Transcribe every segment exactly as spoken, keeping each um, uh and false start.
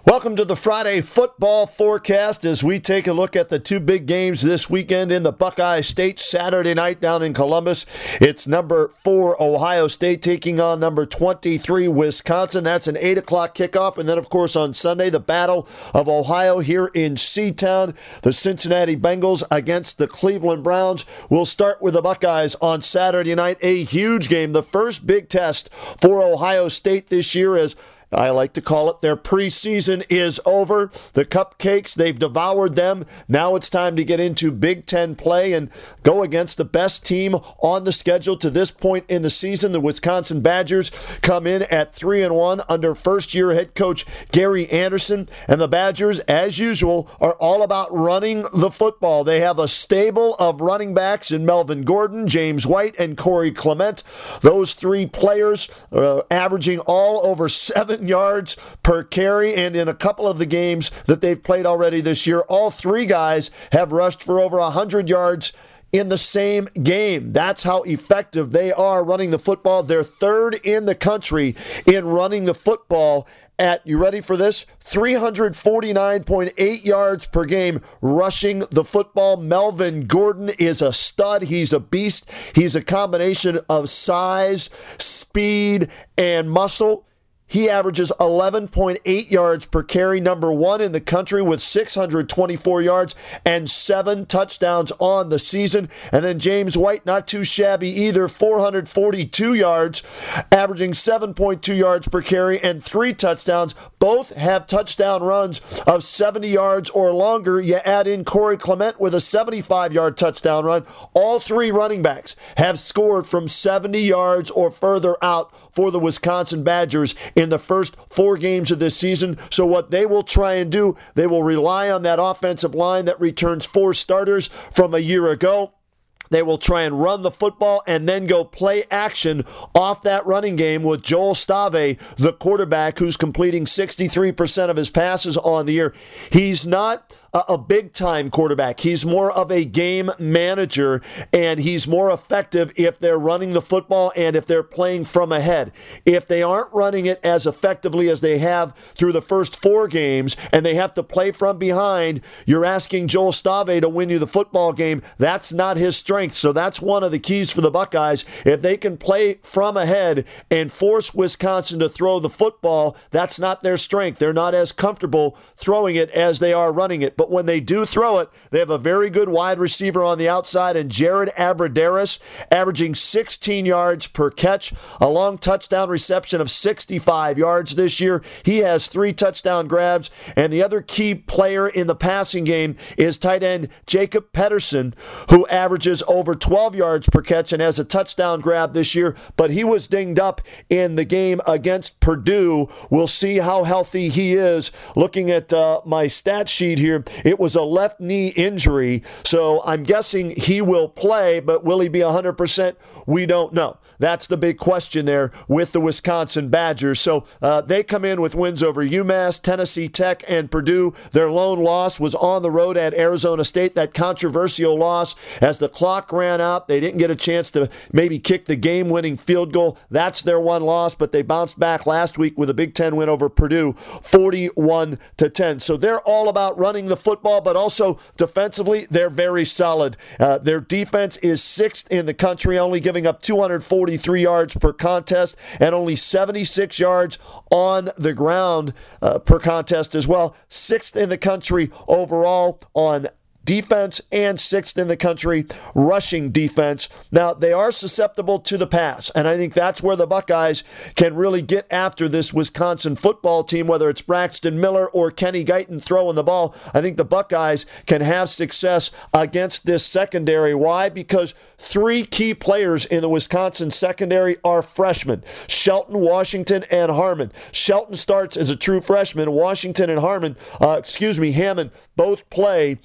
Welcome to the Friday football forecast as we take a look at the two big games this weekend in the Buckeye State. Saturday night down in Columbus, it's number four Ohio State taking on number twenty-three Wisconsin. That's an eight o'clock kickoff. And then, of course, on Sunday, the Battle of Ohio here in C-Town. The Cincinnati Bengals against the Cleveland Browns. We'll start with the Buckeyes on Saturday night. A huge game, the first big test for Ohio State this year as I like to call it, their preseason is over. The Cupcakes, they've devoured them. Now it's time to get into Big Ten play and go against the best team on the schedule to this point in the season. The Wisconsin Badgers come in at three and one under first-year head coach Gary Anderson. And the Badgers, as usual, are all about running the football. They have a stable of running backs in Melvin Gordon, James White, and Corey Clement. Those three players uh, averaging all over seven yards per carry, and in a couple of the games that they've played already this year, all three guys have rushed for over one hundred yards in the same game. That's how effective they are running the football. They're third in the country in running the football at, you ready for this, three forty-nine point eight yards per game rushing the football. Melvin Gordon is a stud. He's a beast. He's a combination of size, speed, and muscle. He averages eleven point eight yards per carry, number one in the country with six hundred twenty-four yards and seven touchdowns on the season. And then James White, not too shabby either, four hundred forty-two yards, averaging seven point two yards per carry and three touchdowns. Both have touchdown runs of seventy yards or longer. You add in Corey Clement with a seventy-five-yard touchdown run. All three running backs have scored from seventy yards or further out for the Wisconsin Badgers in the first four games of this season. So what they will try and do, they will rely on that offensive line that returns four starters from a year ago. They will try and run the football and then go play action off that running game with Joel Stave, the quarterback, who's completing sixty-three percent of his passes on the year. He's not a big-time quarterback. He's more of a game manager, and he's more effective if they're running the football and if they're playing from ahead. If they aren't running it as effectively as they have through the first four games and they have to play from behind, you're asking Joel Stave to win you the football game. That's not his strength, so that's one of the keys for the Buckeyes. If they can play from ahead and force Wisconsin to throw the football, that's not their strength. They're not as comfortable throwing it as they are running it. But But when they do throw it, they have a very good wide receiver on the outside, and Jared Abbrederis averaging sixteen yards per catch, a long touchdown reception of sixty-five yards this year. He has three touchdown grabs, and the other key player in the passing game is tight end Jacob Pedersen, who averages over twelve yards per catch and has a touchdown grab this year, but he was dinged up in the game against Purdue. We'll see how healthy he is. Looking at uh, my stat sheet here, it was a left knee injury, so I'm guessing he will play, but will he be one hundred percent? We don't know. That's the big question there with the Wisconsin Badgers. So uh, they come in with wins over UMass, Tennessee Tech, and Purdue. Their lone loss was on the road at Arizona State, that controversial loss. As the clock ran out, they didn't get a chance to maybe kick the game-winning field goal. That's their one loss, but they bounced back last week with a Big Ten win over Purdue, forty-one to ten. So they're all about running the football, but also defensively, they're very solid. Uh, their defense is sixth in the country, only giving up two hundred forty-three yards per contest and only seventy-six yards on the ground uh, per contest as well. Sixth in the country overall on defense and sixth in the country rushing defense. Now, they are susceptible to the pass, and I think that's where the Buckeyes can really get after this Wisconsin football team, whether it's Braxton Miller or Kenny Guyton throwing the ball. I think the Buckeyes can have success against this secondary. Why? Because three key players in the Wisconsin secondary are freshmen: Shelton, Washington, and Harmon. Shelton starts as a true freshman. Washington and Harmon, uh, excuse me, Hammond, both play in the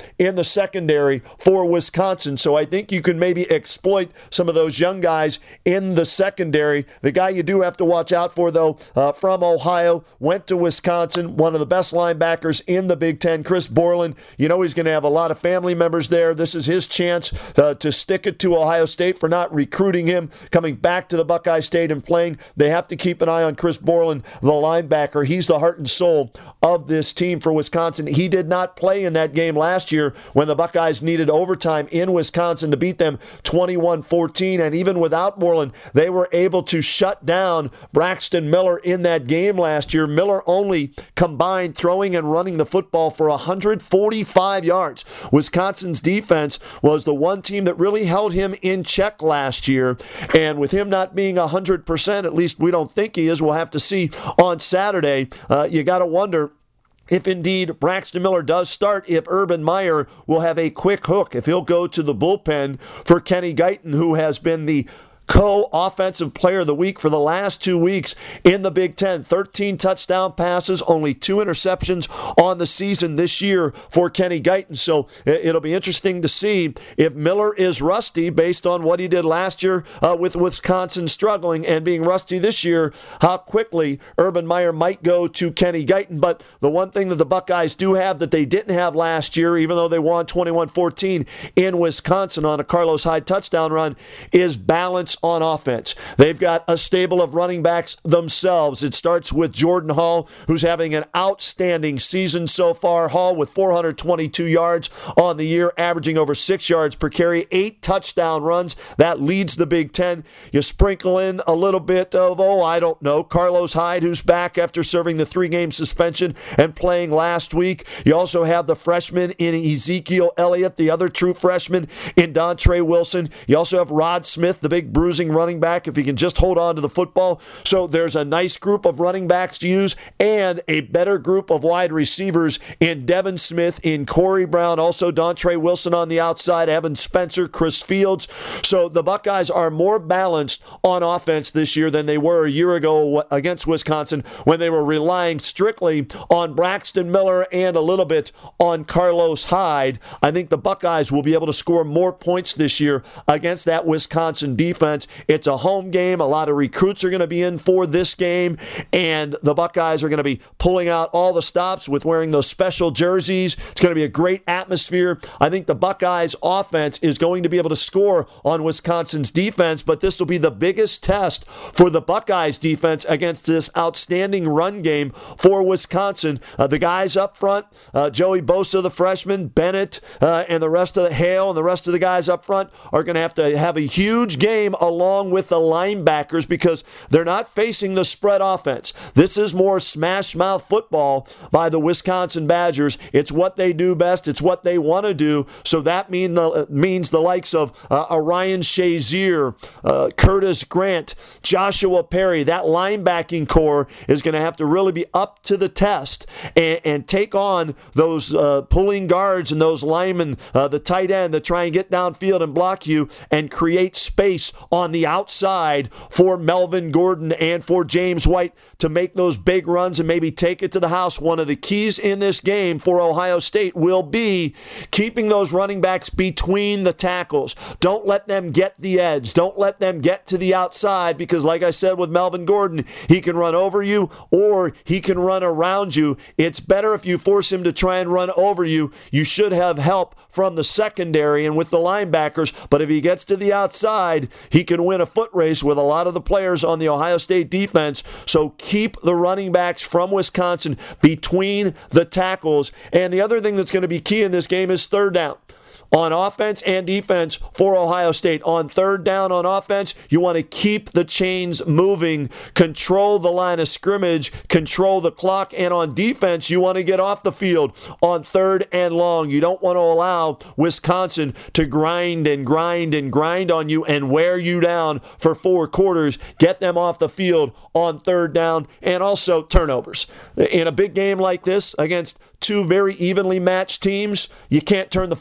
secondary for Wisconsin. So I think you can maybe exploit some of those young guys in the secondary. The guy you do have to watch out for, though, uh, from Ohio, went to Wisconsin, one of the best linebackers in the Big Ten, Chris Borland. You know he's going to have a lot of family members there. This is his chance uh, to stick it to Ohio State for not recruiting him, coming back to the Buckeye State and playing. They have to keep an eye on Chris Borland, the linebacker. He's the heart and soul of this team for Wisconsin. He did not play in that game last year when the Buckeyes needed overtime in Wisconsin to beat them twenty-one fourteen. And even without Borland, they were able to shut down Braxton Miller in that game last year. Miller only combined throwing and running the football for one hundred forty-five yards. Wisconsin's defense was the one team that really held him in check last year. And with him not being one hundred percent, at least we don't think he is, we'll have to see on Saturday. Uh, you got to wonder if indeed Braxton Miller does start, if Urban Meyer will have a quick hook, if he'll go to the bullpen for Kenny Guyton, who has been the co-offensive player of the week for the last two weeks in the Big Ten. thirteen touchdown passes, only two interceptions on the season this year for Kenny Guyton. So it'll be interesting to see if Miller is rusty based on what he did last year uh, with Wisconsin struggling and being rusty this year, how quickly Urban Meyer might go to Kenny Guyton. But the one thing that the Buckeyes do have that they didn't have last year, even though they won twenty-one fourteen in Wisconsin on a Carlos Hyde touchdown run, is balance on offense. They've got a stable of running backs themselves. It starts with Jordan Hall, who's having an outstanding season so far. Hall with four hundred twenty-two yards on the year, averaging over six yards per carry, eight touchdown runs. That leads the Big Ten. You sprinkle in a little bit of, oh, I don't know, Carlos Hyde, who's back after serving the three-game suspension and playing last week. You also have the freshman in Ezekiel Elliott, the other true freshman in Dontre Wilson. You also have Rod Smith, the big bruising running back, if he can just hold on to the football. So there's a nice group of running backs to use and a better group of wide receivers in Devin Smith, in Corey Brown, also Dontre Wilson on the outside, Evan Spencer, Chris Fields. So the Buckeyes are more balanced on offense this year than they were a year ago against Wisconsin when they were relying strictly on Braxton Miller and a little bit on Carlos Hyde. I think the Buckeyes will be able to score more points this year against that Wisconsin defense. It's a home game. A lot of recruits are going to be in for this game, and the Buckeyes are going to be pulling out all the stops with wearing those special jerseys. It's going to be a great atmosphere. I think the Buckeyes offense is going to be able to score on Wisconsin's defense, but this will be the biggest test for the Buckeyes defense against this outstanding run game for Wisconsin. Uh, the guys up front, uh, Joey Bosa, the freshman, Bennett, uh, and the rest of the Hale and the rest of the guys up front are going to have to have a huge game along with the linebackers because they're not facing the spread offense. This is more smash mouth football by the Wisconsin Badgers. It's what they do best. It's what they want to do. So that mean the, means the likes of uh, Orion Shazier, uh, Curtis Grant, Joshua Perry. That linebacking core is going to have to really be up to the test and, and take on those uh, pulling guards and those linemen, uh, the tight end that try and get downfield and block you and create space on the outside for Melvin Gordon and for James White to make those big runs and maybe take it to the house. One of the keys in this game for Ohio State will be keeping those running backs between the tackles. Don't let them get the edge. Don't let them get to the outside because, like I said with Melvin Gordon, he can run over you or he can run around you. It's better if you force him to try and run over you. You should have help from the secondary and with the linebackers, but if he gets to the outside, he can win a foot race with a lot of the players on the Ohio State defense. So keep the running backs from Wisconsin between the tackles. And the other thing that's going to be key in this game is third down. On offense and defense for Ohio State. On third down on offense, you want to keep the chains moving, control the line of scrimmage, control the clock, and on defense, you want to get off the field on third and long. You don't want to allow Wisconsin to grind and grind and grind on you and wear you down for four quarters. Get them off the field on third down and also turnovers. In a big game like this against two very evenly matched teams, you can't turn the football over.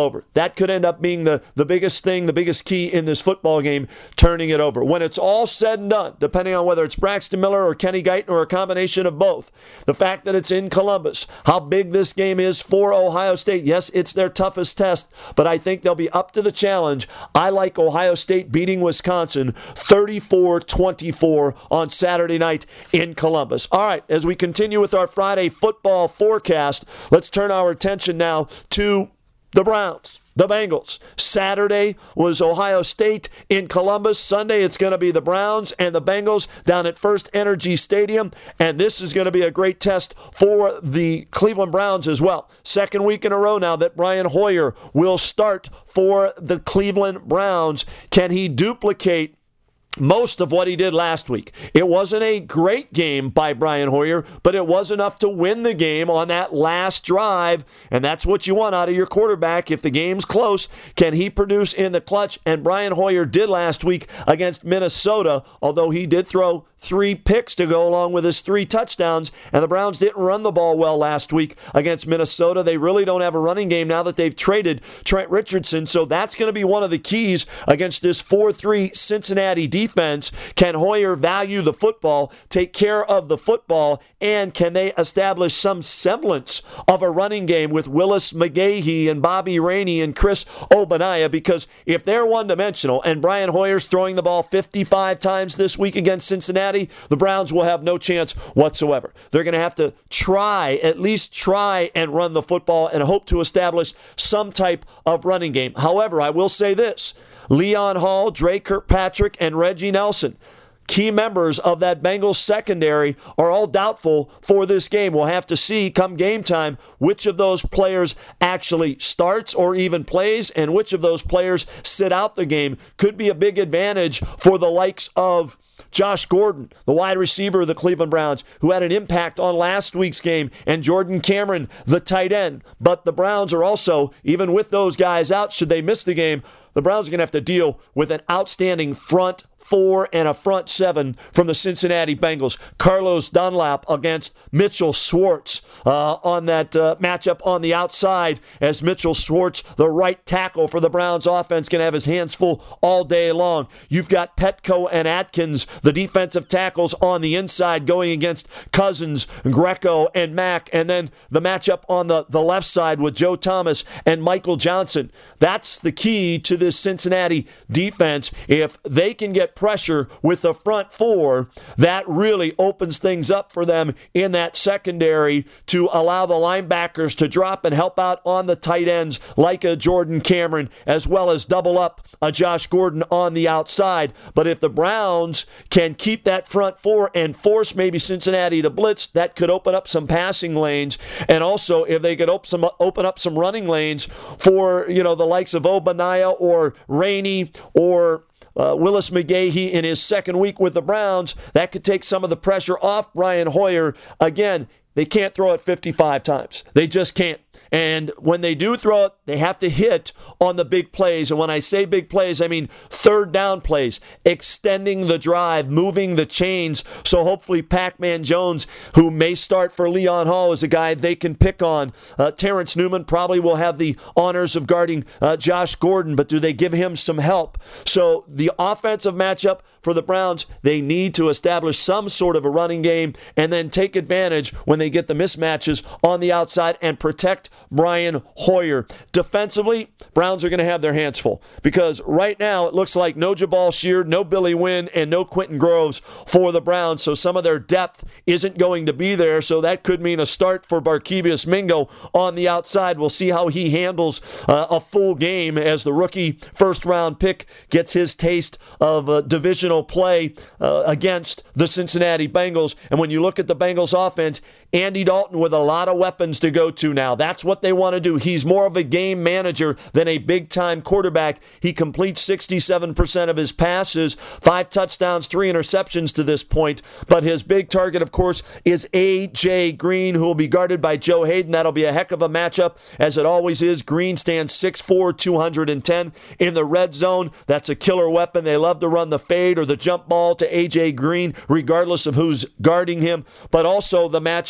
over. That could end up being the, the biggest thing, the biggest key in this football game, turning it over. When it's all said and done, depending on whether it's Braxton Miller or Kenny Guyton or a combination of both, the fact that it's in Columbus, how big this game is for Ohio State. Yes, it's their toughest test, but I think they'll be up to the challenge. I like Ohio State beating Wisconsin thirty-four twenty-four on Saturday night in Columbus. All right, as we continue with our Friday football forecast, let's turn our attention now to the Browns, the Bengals. Saturday was Ohio State in Columbus. Sunday, it's going to be the Browns and the Bengals down at First Energy Stadium. And this is going to be a great test for the Cleveland Browns as well. Second week in a row now that Brian Hoyer will start for the Cleveland Browns. Can he duplicate most of what he did last week? It wasn't a great game by Brian Hoyer, but it was enough to win the game on that last drive, and that's what you want out of your quarterback. If the game's close, can he produce in the clutch? And Brian Hoyer did last week against Minnesota, although he did throw three picks to go along with his three touchdowns, and the Browns didn't run the ball well last week against Minnesota. They really don't have a running game now that they've traded Trent Richardson, so that's going to be one of the keys against this four three Cincinnati defense. Can Hoyer value the football, take care of the football, and can they establish some semblance of a running game with Willis McGahee and Bobby Rainey and Chris Ogbonnaya? Because if they're one-dimensional and Brian Hoyer's throwing the ball fifty-five times this week against Cincinnati, the Browns will have no chance whatsoever. They're going to have to try, at least try and run the football and hope to establish some type of running game. However, I will say this. Leon Hall, Dre Kirkpatrick, and Reggie Nelson, key members of that Bengals secondary, are all doubtful for this game. We'll have to see come game time which of those players actually starts or even plays, and which of those players sit out the game. Could be a big advantage for the likes of Josh Gordon, the wide receiver of the Cleveland Browns, who had an impact on last week's game, and Jordan Cameron, the tight end. But the Browns are also, even with those guys out, should they miss the game, the Browns are going to have to deal with an outstanding front four and a front seven from the Cincinnati Bengals. Carlos Dunlap against Mitchell Schwartz uh, on that uh, matchup on the outside, as Mitchell Schwartz, the right tackle for the Browns offense, can have his hands full all day long. You've got Petco and Atkins, the defensive tackles, on the inside going against Cousins, Greco, and Mack, and then the matchup on the, the left side with Joe Thomas and Michael Johnson. That's the key to this Cincinnati defense. If they can get pressure with the front four, that really opens things up for them in that secondary to allow the linebackers to drop and help out on the tight ends like a Jordan Cameron, as well as double up a Josh Gordon on the outside. But if the Browns can keep that front four and force maybe Cincinnati to blitz, that could open up some passing lanes. And also, if they could open some, open up some running lanes for, you know, the likes of Ogbonnaya or Rainey or Uh, Willis McGahee in his second week with the Browns, that could take some of the pressure off Brian Hoyer. Again, they can't throw it fifty-five times. They just can't. And when they do throw it, they have to hit on the big plays. And when I say big plays, I mean third down plays, extending the drive, moving the chains. So hopefully Pac-Man Jones, who may start for Leon Hall, is a guy they can pick on. Uh, Terrence Newman probably will have the honors of guarding uh, Josh Gordon, but do they give him some help? So the offensive matchup for the Browns, they need to establish some sort of a running game and then take advantage when they get the mismatches on the outside and protect Brian Hoyer. Defensively, Browns are going to have their hands full because right now it looks like no Jabal Sheard, no Billy Wynn, and no Quentin Groves for the Browns, so some of their depth isn't going to be there, so that could mean a start for Barkevious Mingo on the outside. We'll see how he handles uh, a full game as the rookie first-round pick gets his taste of uh, divisional play uh, against the Cincinnati Bengals. And when you look at the Bengals offense, Andy Dalton with a lot of weapons to go to now. That's what they want to do. He's more of a game manager than a big-time quarterback. He completes sixty-seven percent of his passes, five touchdowns, three interceptions to this point. But his big target, of course, is A J. Green, who will be guarded by Joe Hayden. That'll be a heck of a matchup, as it always is. Green stands six foot four, two hundred ten. In the red zone, that's a killer weapon. They love to run the fade or the jump ball to A J. Green, regardless of who's guarding him. But also the matchup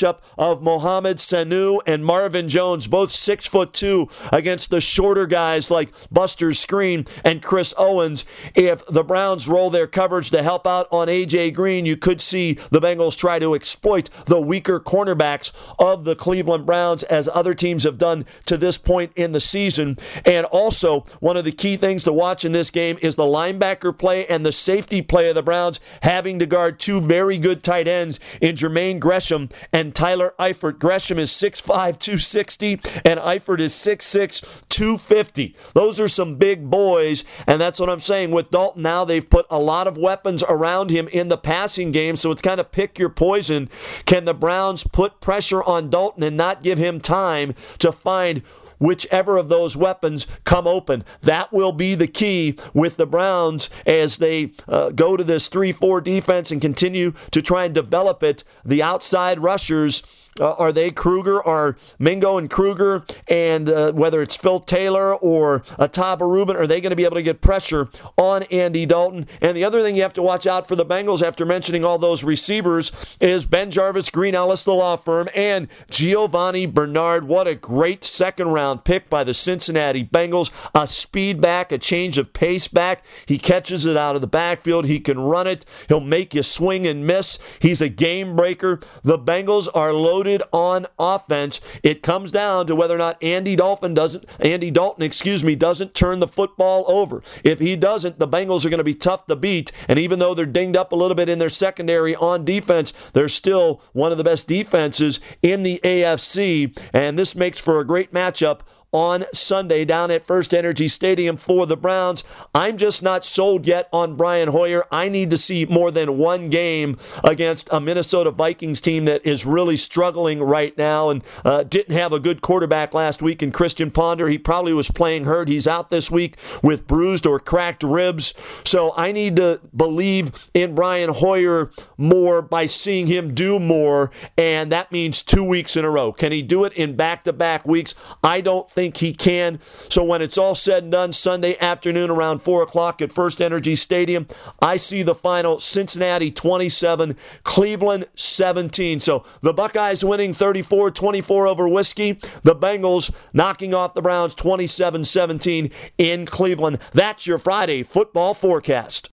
matchup of Mohamed Sanu and Marvin Jones, both six foot two, against the shorter guys like Buster Screen and Chris Owens. If the Browns roll their coverage to help out on A J Green, you could see the Bengals try to exploit the weaker cornerbacks of the Cleveland Browns, as other teams have done to this point in the season. And also, one of the key things to watch in this game is the linebacker play and the safety play of the Browns, having to guard two very good tight ends in Jermaine Gresham and Tyler Eifert. Gresham is six five, two sixty, and Eifert is six six, two fifty. Those are some big boys, and that's what I'm saying. With Dalton now, they've put a lot of weapons around him in the passing game, so it's kind of pick your poison. Can the Browns put pressure on Dalton and not give him time to find whichever of those weapons come open? That will be the key with the Browns as they uh, go to this three four defense and continue to try and develop it. The outside rushers, Uh, are they Kruger? Are Mingo and Kruger, and uh, whether it's Phil Taylor or Ataba Rubin, are they going to be able to get pressure on Andy Dalton? And the other thing you have to watch out for the Bengals, after mentioning all those receivers, is Ben Jarvis, Green Ellis, the law firm, and Giovanni Bernard. What a great second-round pick by the Cincinnati Bengals. A speed back, a change of pace back. He catches it out of the backfield. He can run it. He'll make you swing and miss. He's a game breaker. The Bengals are loaded on offense. It comes down to whether or not Andy Dalton doesn't, Andy Dalton, excuse me, doesn't turn the football over. If he doesn't, the Bengals are going to be tough to beat. And even though they're dinged up a little bit in their secondary on defense, they're still one of the best defenses in the A F C. And this makes for a great matchup on Sunday down at First Energy Stadium for the Browns. I'm just not sold yet on Brian Hoyer. I need to see more than one game against a Minnesota Vikings team that is really struggling right now and uh, didn't have a good quarterback last week in Christian Ponder. He probably was playing hurt. He's out this week with bruised or cracked ribs. So I need to believe in Brian Hoyer more by seeing him do more, and that means two weeks in a row. Can he do it in back-to-back weeks? I don't think he can. So when it's all said and done Sunday afternoon around four o'clock at First Energy Stadium, I see the final Cincinnati twenty-seven, Cleveland seventeen. So the Buckeyes winning thirty-four twenty-four over Whiskey. The Bengals knocking off the Browns twenty-seven seventeen in Cleveland. That's your Friday football forecast.